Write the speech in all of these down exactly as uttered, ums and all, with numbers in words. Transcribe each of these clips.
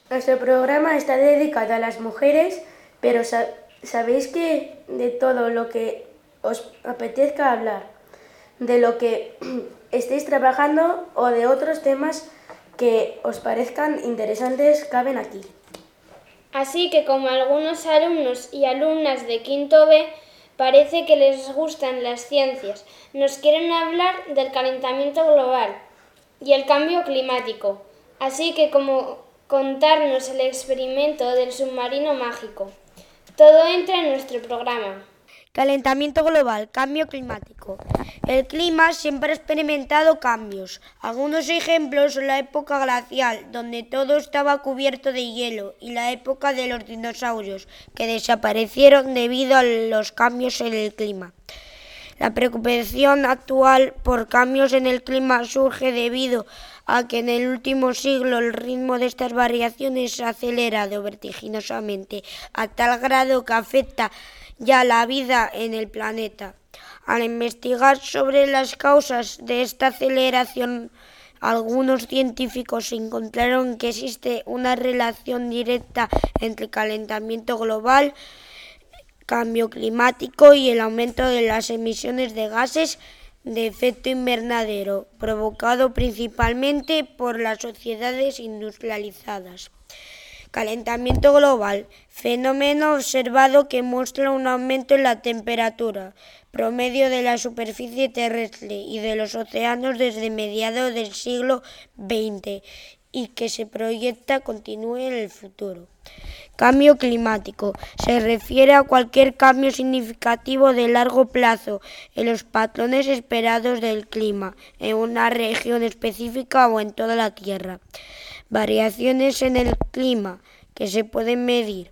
Nuestro programa está dedicado a las mujeres, pero sa- sabéis que de todo lo que os apetezca hablar, de lo que estéis trabajando o de otros temas que os parezcan interesantes caben aquí. Así que como algunos alumnos y alumnas de quinto B parece que les gustan las ciencias, nos quieren hablar del calentamiento global y el cambio climático. Así que como contarnos el experimento del submarino mágico. Todo entra en nuestro programa. Calentamiento global, cambio climático. El clima siempre ha experimentado cambios. Algunos ejemplos son la época glacial, donde todo estaba cubierto de hielo, y la época de los dinosaurios, que desaparecieron debido a los cambios en el clima. La preocupación actual por cambios en el clima surge debido a que en el último siglo el ritmo de estas variaciones se ha acelerado vertiginosamente a tal grado que afecta ya la vida en el planeta. Al investigar sobre las causas de esta aceleración, algunos científicos encontraron que existe una relación directa entre calentamiento global, cambio climático y el aumento de las emisiones de gases de efecto invernadero, provocado principalmente por las sociedades industrializadas. Calentamiento global, fenómeno observado que muestra un aumento en la temperatura promedio de la superficie terrestre y de los océanos desde mediados del siglo veinte y que se proyecta continúe en el futuro. Cambio climático. Se refiere a cualquier cambio significativo de largo plazo en los patrones esperados del clima en una región específica o en toda la Tierra. Variaciones en el clima que se pueden medir.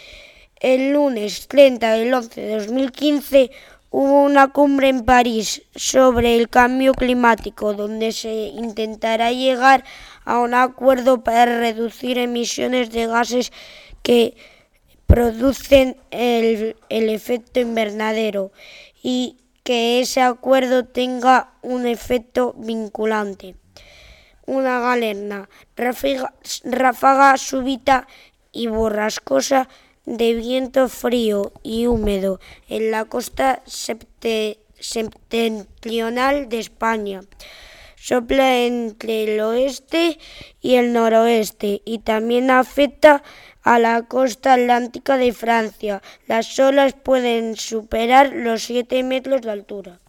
El lunes treinta del once de dos mil quince hubo una cumbre en París sobre el cambio climático donde se intentará llegar a un acuerdo para reducir emisiones de gases que producen el, el efecto invernadero y que ese acuerdo tenga un efecto vinculante. Una galerna, ráfaga, ráfaga súbita y borrascosa de viento frío y húmedo en la costa septe, septentrional de España. Sopla entre el oeste y el noroeste y también afecta a la costa atlántica de Francia. Las olas pueden superar los siete metros de altura.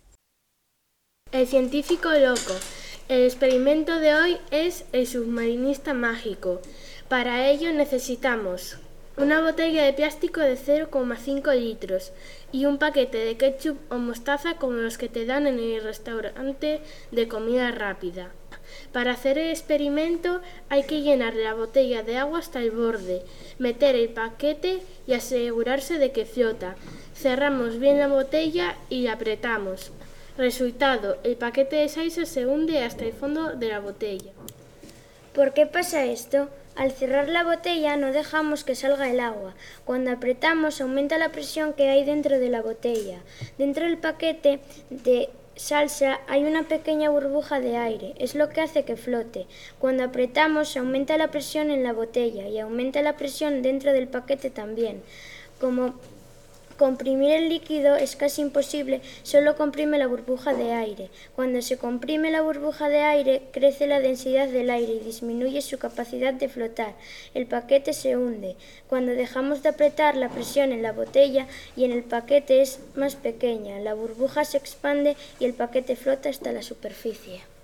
El científico loco. El experimento de hoy es el submarinista mágico. Para ello necesitamos una botella de plástico de cero coma cinco litros y un paquete de ketchup o mostaza como los que te dan en el restaurante de comida rápida. Para hacer el experimento hay que llenar la botella de agua hasta el borde, meter el paquete y asegurarse de que flota. Cerramos bien la botella y la apretamos. Resultado, el paquete de salsa se hunde hasta el fondo de la botella. ¿Por qué pasa esto? Al cerrar la botella no dejamos que salga el agua. Cuando apretamos aumenta la presión que hay dentro de la botella. Dentro del paquete de salsa hay una pequeña burbuja de aire, es lo que hace que flote. Cuando apretamos aumenta la presión en la botella y aumenta la presión dentro del paquete también. Como comprimir el líquido es casi imposible, solo comprime la burbuja de aire. Cuando se comprime la burbuja de aire, crece la densidad del aire y disminuye su capacidad de flotar. El paquete se hunde. Cuando dejamos de apretar, la presión en la botella y en el paquete es más pequeña. La burbuja se expande y el paquete flota hasta la superficie.